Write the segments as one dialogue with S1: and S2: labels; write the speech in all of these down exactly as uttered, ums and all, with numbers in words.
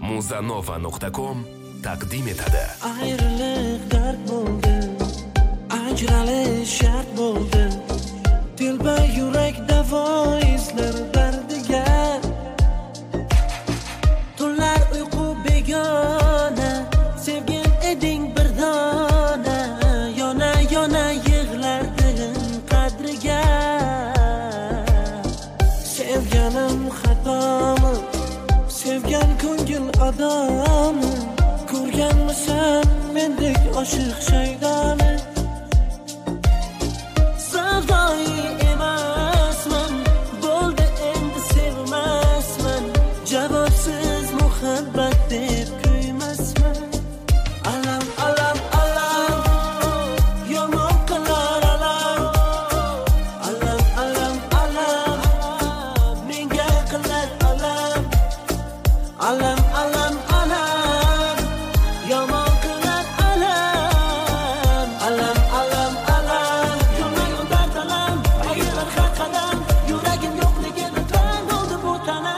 S1: muzanova nuqta com taqdim etadi.
S2: Ayriliq dard bo'ldi, ajralish shart bo'ldi. Dilba yurakda voizlar dardiga. Tunlar uyqu begona, sevgin eding bir dona. Yona yona yig'lardim qadriga. Sevganim xatomi, sevgan ko'ngil odami. Ko'rganmisan mendek oshiq shaydoni. Savdoi emasman, bo'ldi endi sevmasman. Javobsiz muhabbat deb kuymasman. Alam alam alam, yomon qilar alam. Alam alam alam, menga qilar alam. Alam alam alam, yomon qilar alam. Alam alam alam, yomon dard alam. Aylar har qadam, yuragim yo'qligini tan oldi bu tana.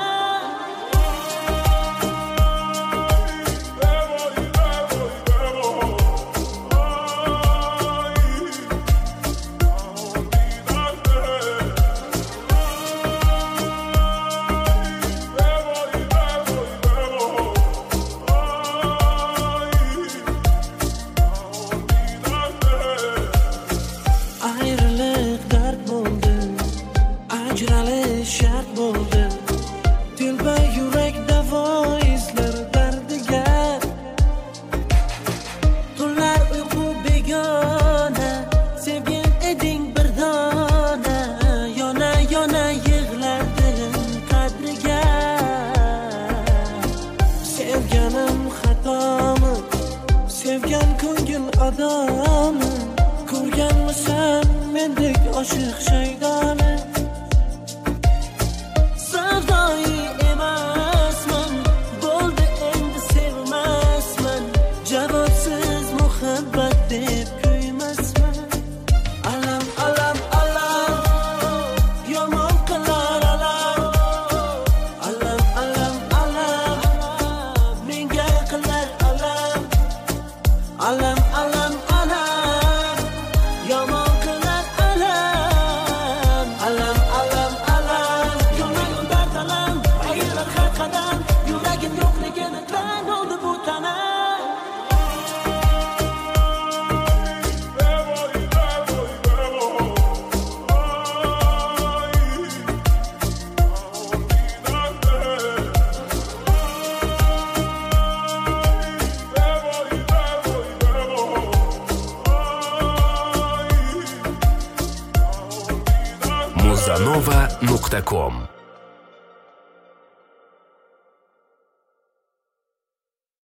S2: Ayriliq dard bo'ldi, ajralish shart bo'ldi. Dilba yurakda voizlar dardiga. Tunlar uyqu begona, sevgin eding bir dona. Yona yona yig'lardim qadriga. Sevganim xatomi, sevgan ko'ngil odami. Ko'rganmisan mendek oshiq shaydoni. Savdoi emasman, bo'ldi endi sevmasman. Javobsiz muhabbat deb kuymasman. Alam alam alam, yomon qilar alam. Alam alam alam, menga qilar alam. Alam alam alam, yomon qilar alam. Alam alam alam, yomon dard alam. Aylar har qadam, yuragim yo'qligini tan oldi bu tana.
S1: muzanova nuqta com